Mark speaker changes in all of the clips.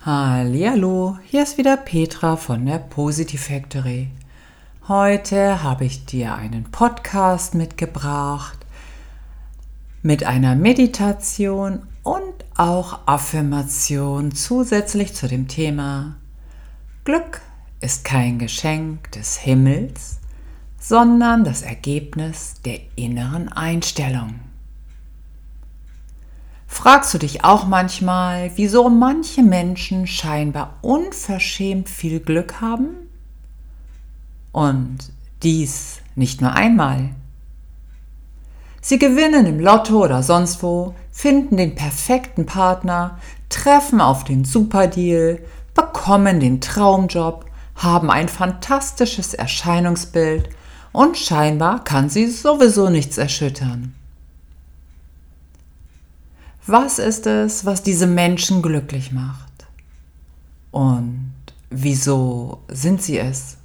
Speaker 1: Hallihallo, hier ist wieder Petra von der Positive Factory. Heute habe ich dir einen Podcast mitgebracht mit einer Meditation und auch Affirmation zusätzlich zu dem Thema Glück ist kein Geschenk des Himmels, sondern das Ergebnis der inneren Einstellung. Fragst du dich auch manchmal, wieso manche Menschen scheinbar unverschämt viel Glück haben? Und dies nicht nur einmal. Sie gewinnen im Lotto oder sonst wo, finden den perfekten Partner, treffen auf den Superdeal, bekommen den Traumjob, haben ein fantastisches Erscheinungsbild und scheinbar kann sie sowieso nichts erschüttern. Was ist es, was diese Menschen glücklich macht? Und wieso sind sie es?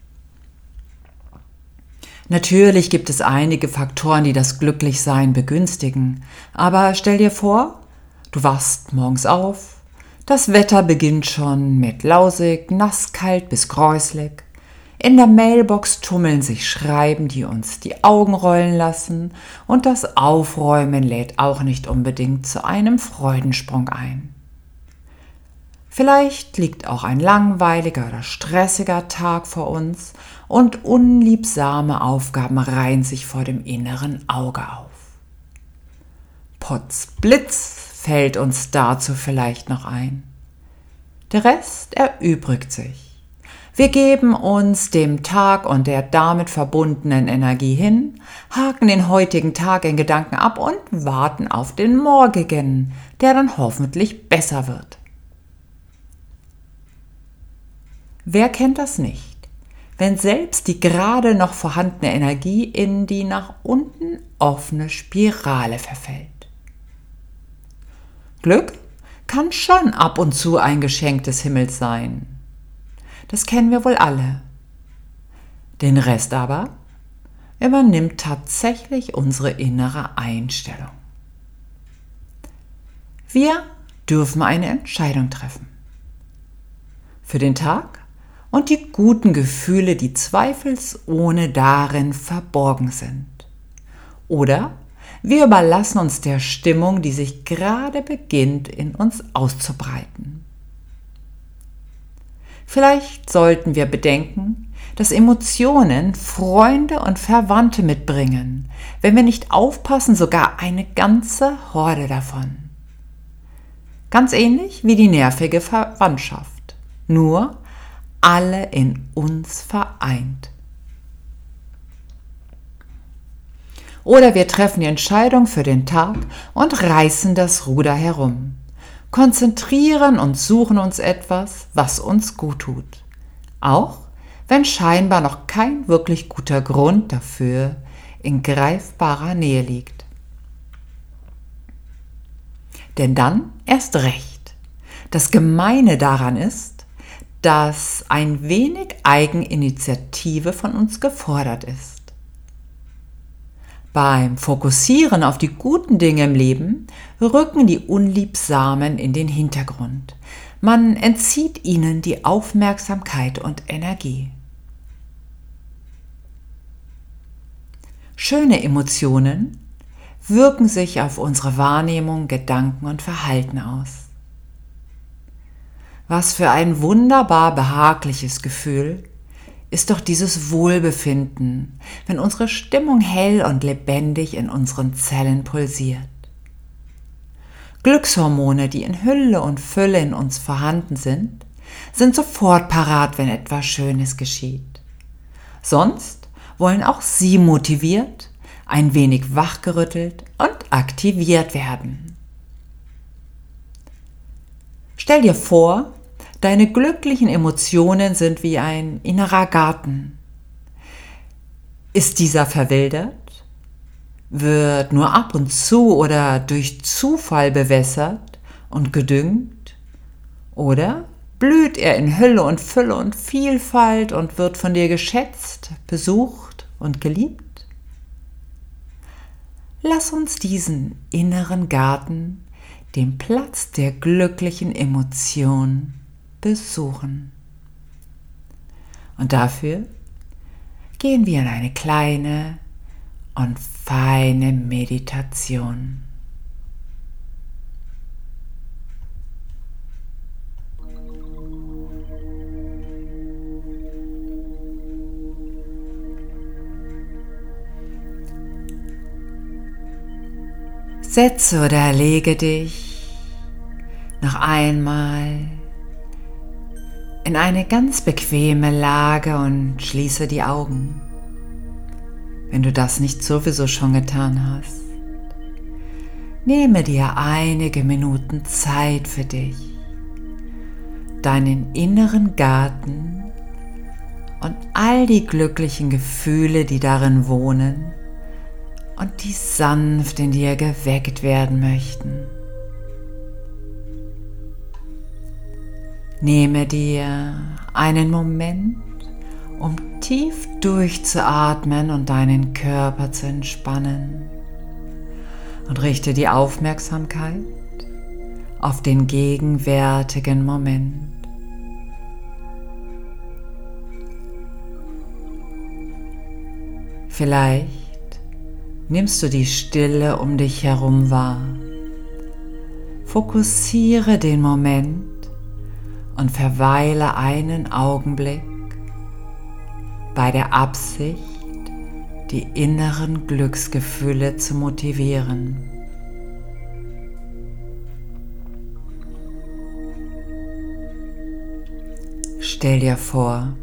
Speaker 1: Natürlich gibt es einige Faktoren, die das Glücklichsein begünstigen. Aber stell dir vor, du wachst morgens auf, das Wetter beginnt schon mit lausig, nasskalt bis gräuslig. In der Mailbox tummeln sich Schreiben, die uns die Augen rollen lassen, und das Aufräumen lädt auch nicht unbedingt zu einem Freudensprung ein. Vielleicht liegt auch ein langweiliger oder stressiger Tag vor uns und unliebsame Aufgaben reihen sich vor dem inneren Auge auf. Potzblitz fällt uns dazu vielleicht noch ein. Der Rest erübrigt sich. Wir geben uns dem Tag und der damit verbundenen Energie hin, haken den heutigen Tag in Gedanken ab und warten auf den morgigen, der dann hoffentlich besser wird. Wer kennt das nicht, wenn selbst die gerade noch vorhandene Energie in die nach unten offene Spirale verfällt? Glück kann schon ab und zu ein Geschenk des Himmels sein. Das kennen wir wohl alle. Den Rest aber übernimmt tatsächlich unsere innere Einstellung. Wir dürfen eine Entscheidung treffen. Für den Tag und die guten Gefühle, die zweifelsohne darin verborgen sind. Oder wir überlassen uns der Stimmung, die sich gerade beginnt, in uns auszubreiten. Vielleicht sollten wir bedenken, dass Emotionen Freunde und Verwandte mitbringen, wenn wir nicht aufpassen, sogar eine ganze Horde davon. Ganz ähnlich wie die nervige Verwandtschaft, nur alle in uns vereint. Oder wir treffen die Entscheidung für den Tag und reißen das Ruder herum. Konzentrieren und suchen uns etwas, was uns gut tut. Auch wenn scheinbar noch kein wirklich guter Grund dafür in greifbarer Nähe liegt. Denn dann erst recht. Das Gemeine daran ist, dass ein wenig Eigeninitiative von uns gefordert ist. Beim Fokussieren auf die guten Dinge im Leben rücken die Unliebsamen in den Hintergrund. Man entzieht ihnen die Aufmerksamkeit und Energie. Schöne Emotionen wirken sich auf unsere Wahrnehmung, Gedanken und Verhalten aus. Was für ein wunderbar behagliches Gefühl ist doch dieses Wohlbefinden, wenn unsere Stimmung hell und lebendig in unseren Zellen pulsiert. Glückshormone, die in Hülle und Fülle in uns vorhanden sind sofort parat, wenn etwas Schönes geschieht. Sonst wollen auch sie motiviert, ein wenig wachgerüttelt und aktiviert werden. Stell dir vor, deine glücklichen Emotionen sind wie ein innerer Garten. Ist dieser verwildert? Wird nur ab und zu oder durch Zufall bewässert und gedüngt? Oder blüht er in Hülle und Fülle und Vielfalt und wird von dir geschätzt, besucht und geliebt? Lass uns diesen inneren Garten den Platz der glücklichen Emotion besuchen. Und dafür gehen wir in eine kleine und feine Meditation. Setze oder lege dich noch einmal in eine ganz bequeme Lage und schließe die Augen, wenn du das nicht sowieso schon getan hast. Nehme dir einige Minuten Zeit für dich, deinen inneren Garten und all die glücklichen Gefühle, die darin wohnen und die sanft in dir geweckt werden möchten. Nehme dir einen Moment, um tief durchzuatmen und deinen Körper zu entspannen. Und richte die Aufmerksamkeit auf den gegenwärtigen Moment. Vielleicht nimmst du die Stille um dich herum wahr. Fokussiere den Moment und verweile einen Augenblick bei der Absicht, die inneren Glücksgefühle zu motivieren. Stell dir vor,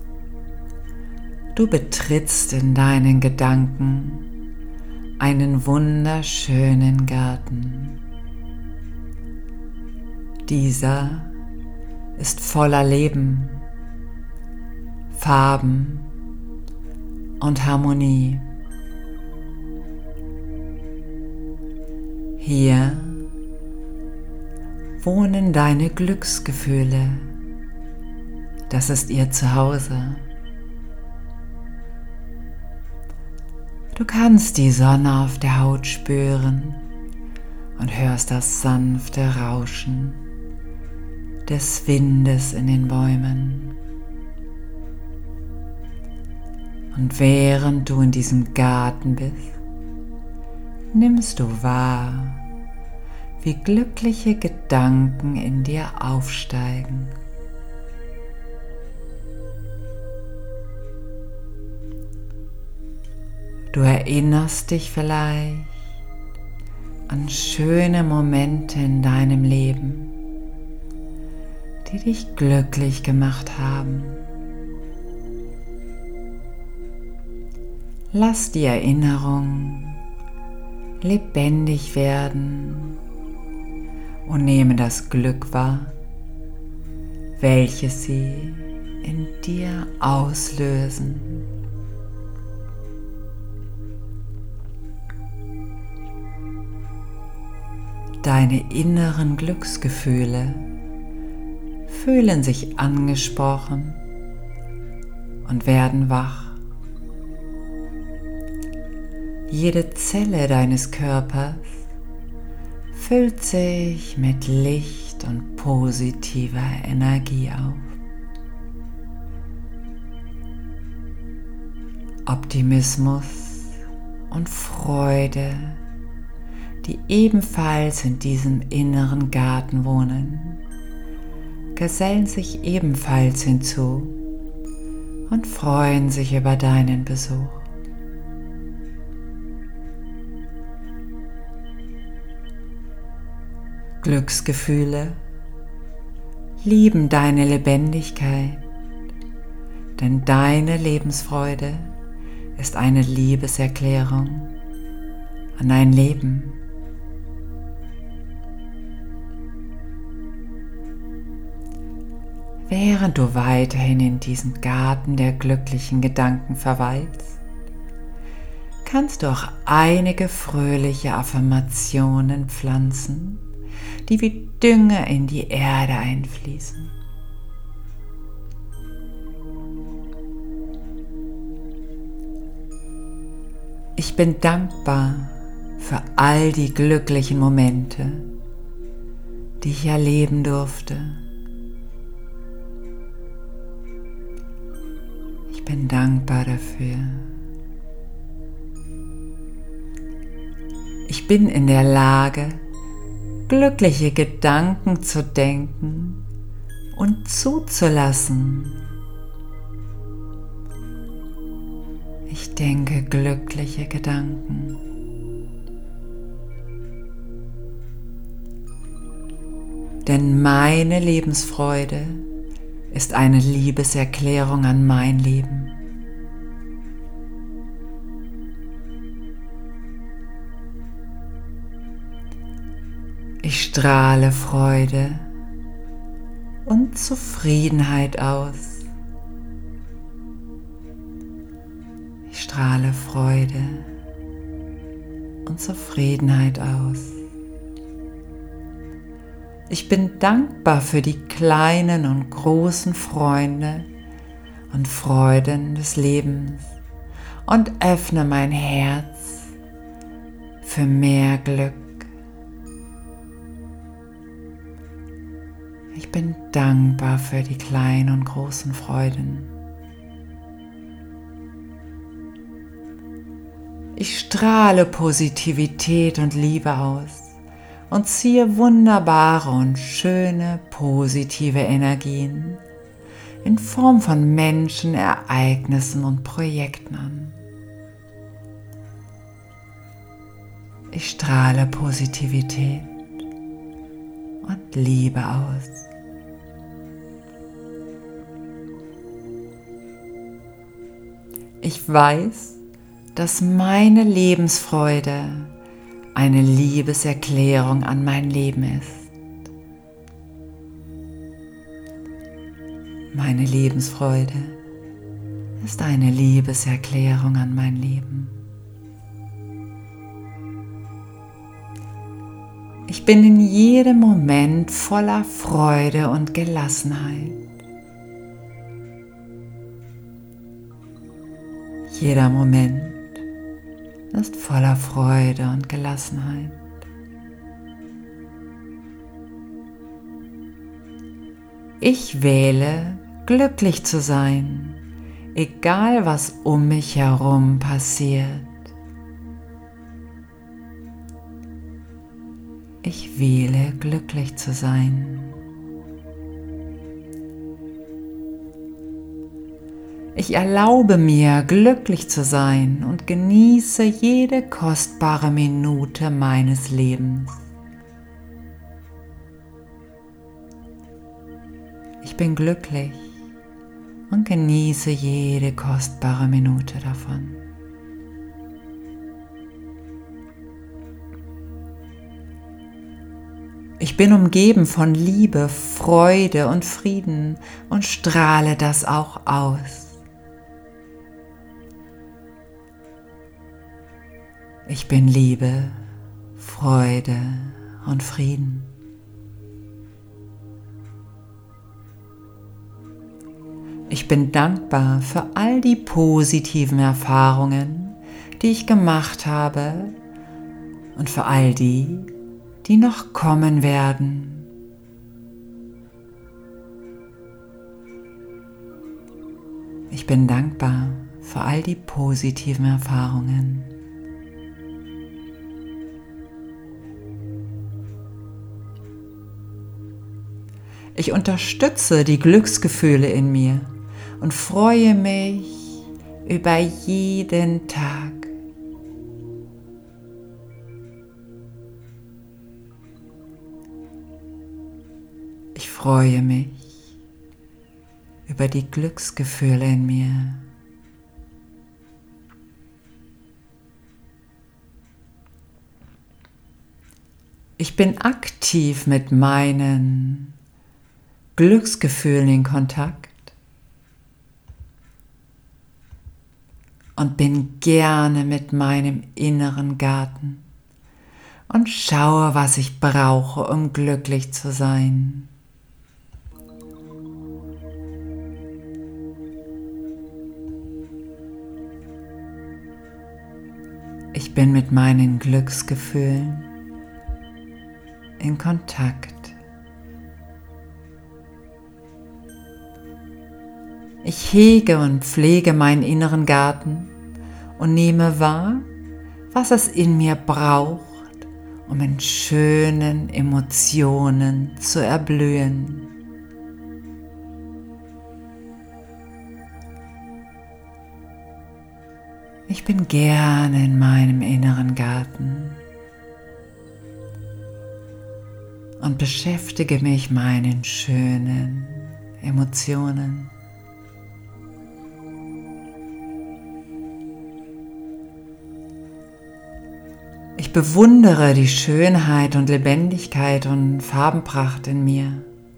Speaker 1: du betrittst in deinen Gedanken einen wunderschönen Garten. Dieser ist voller Leben, Farben und Harmonie. Hier wohnen deine Glücksgefühle. Das ist ihr Zuhause. Du kannst die Sonne auf der Haut spüren und hörst das sanfte Rauschen des Windes in den Bäumen. Und während du in diesem Garten bist, nimmst du wahr, wie glückliche Gedanken in dir aufsteigen. Du erinnerst dich vielleicht an schöne Momente in deinem Leben, die dich glücklich gemacht haben. Lass die Erinnerung lebendig werden und nehme das Glück wahr, welches sie in dir auslösen. Deine inneren Glücksgefühle fühlen sich angesprochen und werden wach. Jede Zelle deines Körpers füllt sich mit Licht und positiver Energie auf. Optimismus und Freude, die ebenfalls in diesem inneren Garten wohnen, gesellen sich ebenfalls hinzu und freuen sich über deinen Besuch. Glücksgefühle lieben deine Lebendigkeit, denn deine Lebensfreude ist eine Liebeserklärung an dein Leben. Während du weiterhin in diesem Garten der glücklichen Gedanken verweilst, kannst du auch einige fröhliche Affirmationen pflanzen, die wie Dünger in die Erde einfließen. Ich bin dankbar für all die glücklichen Momente, die ich erleben durfte. Ich bin dankbar dafür. Ich bin in der Lage, glückliche Gedanken zu denken und zuzulassen. Ich denke glückliche Gedanken. Denn meine Lebensfreude ist eine Liebeserklärung an mein Leben. Ich strahle Freude und Zufriedenheit aus. Ich strahle Freude und Zufriedenheit aus. Ich bin dankbar für die kleinen und großen Freunde und Freuden des Lebens und öffne mein Herz für mehr Glück. Ich bin dankbar für die kleinen und großen Freuden. Ich strahle Positivität und Liebe aus und ziehe wunderbare und schöne positive Energien in Form von Menschen, Ereignissen und Projekten an. Ich strahle Positivität und Liebe aus. Ich weiß, dass meine Lebensfreude eine Liebeserklärung an mein Leben ist. Meine Lebensfreude ist eine Liebeserklärung an mein Leben. Ich bin in jedem Moment voller Freude und Gelassenheit. Jeder Moment ist voller Freude und Gelassenheit. Ich wähle, glücklich zu sein, egal was um mich herum passiert. Ich wähle, glücklich zu sein. Ich erlaube mir, glücklich zu sein und genieße jede kostbare Minute meines Lebens. Ich bin glücklich und genieße jede kostbare Minute davon. Ich bin umgeben von Liebe, Freude und Frieden und strahle das auch aus. Ich bin Liebe, Freude und Frieden. Ich bin dankbar für all die positiven Erfahrungen, die ich gemacht habe und für all die, die noch kommen werden. Ich bin dankbar für all die positiven Erfahrungen. Ich unterstütze die Glücksgefühle in mir und freue mich über jeden Tag. Ich freue mich über die Glücksgefühle in mir. Ich bin aktiv mit meinen Glücksgefühlen in Kontakt und bin gerne mit meinem inneren Garten und schaue, was ich brauche, um glücklich zu sein. Ich bin mit meinen Glücksgefühlen in Kontakt. Ich hege und pflege meinen inneren Garten und nehme wahr, was es in mir braucht, um in schönen Emotionen zu erblühen. Ich bin gerne in meinem inneren Garten und beschäftige mich meinen schönen Emotionen. Ich bewundere die Schönheit und Lebendigkeit und Farbenpracht in mir.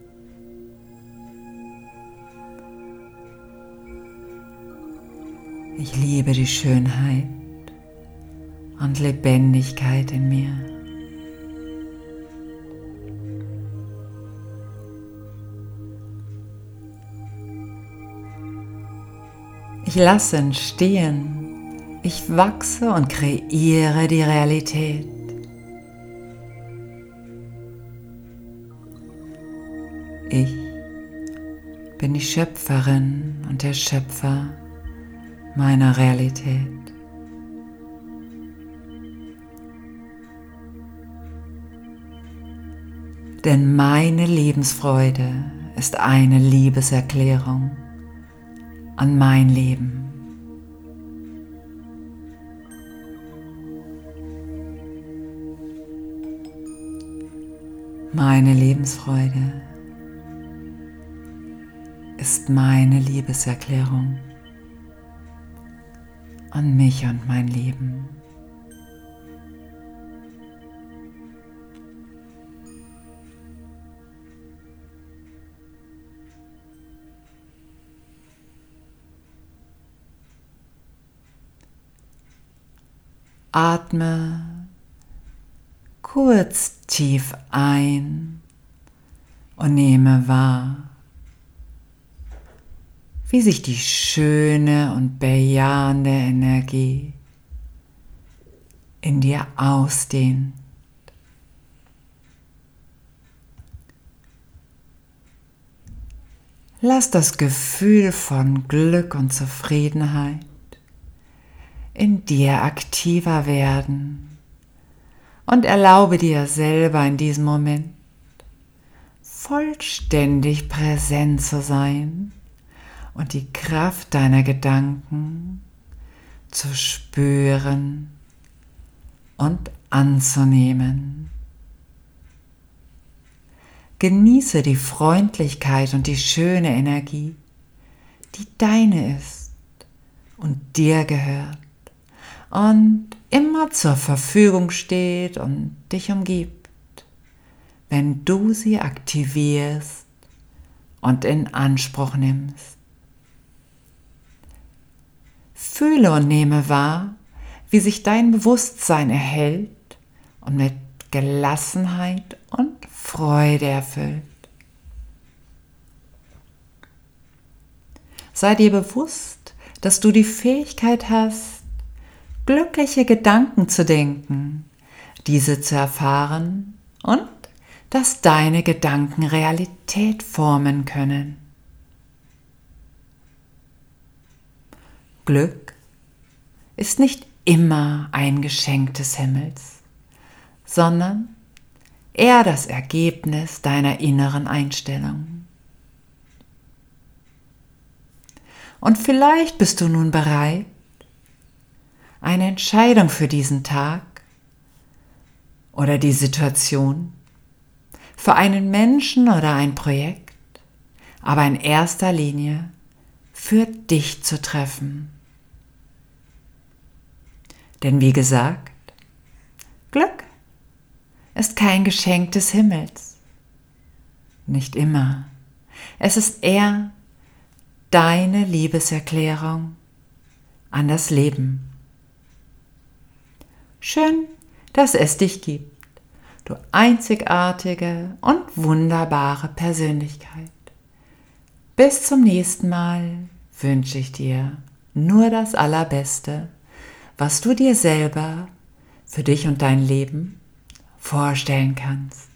Speaker 1: Ich liebe die Schönheit und Lebendigkeit in mir. Ich lasse entstehen. Ich wachse und kreiere die Realität. Ich bin die Schöpferin und der Schöpfer meiner Realität. Denn meine Lebensfreude ist eine Liebeserklärung an mein Leben. Meine Lebensfreude ist meine Liebeserklärung an mich und mein Leben. Atme kurz tief ein und nehme wahr, wie sich die schöne und bejahende Energie in dir ausdehnt. Lass das Gefühl von Glück und Zufriedenheit in dir aktiver werden. Und erlaube dir selber in diesem Moment vollständig präsent zu sein und die Kraft deiner Gedanken zu spüren und anzunehmen. Genieße die Freundlichkeit und die schöne Energie, die deine ist und dir gehört und immer zur Verfügung steht und dich umgibt, wenn du sie aktivierst und in Anspruch nimmst. Fühle und nehme wahr, wie sich dein Bewusstsein erhält und mit Gelassenheit und Freude erfüllt. Sei dir bewusst, dass du die Fähigkeit hast, glückliche Gedanken zu denken, diese zu erfahren und dass deine Gedanken Realität formen können. Glück ist nicht immer ein Geschenk des Himmels, sondern eher das Ergebnis deiner inneren Einstellung. Und vielleicht bist du nun bereit, eine Entscheidung für diesen Tag oder die Situation, für einen Menschen oder ein Projekt, aber in erster Linie für dich zu treffen. Denn wie gesagt, Glück ist kein Geschenk des Himmels. Nicht immer. Es ist eher deine Liebeserklärung an das Leben. Schön, dass es dich gibt, du einzigartige und wunderbare Persönlichkeit. Bis zum nächsten Mal wünsche ich dir nur das Allerbeste, was du dir selber für dich und dein Leben vorstellen kannst.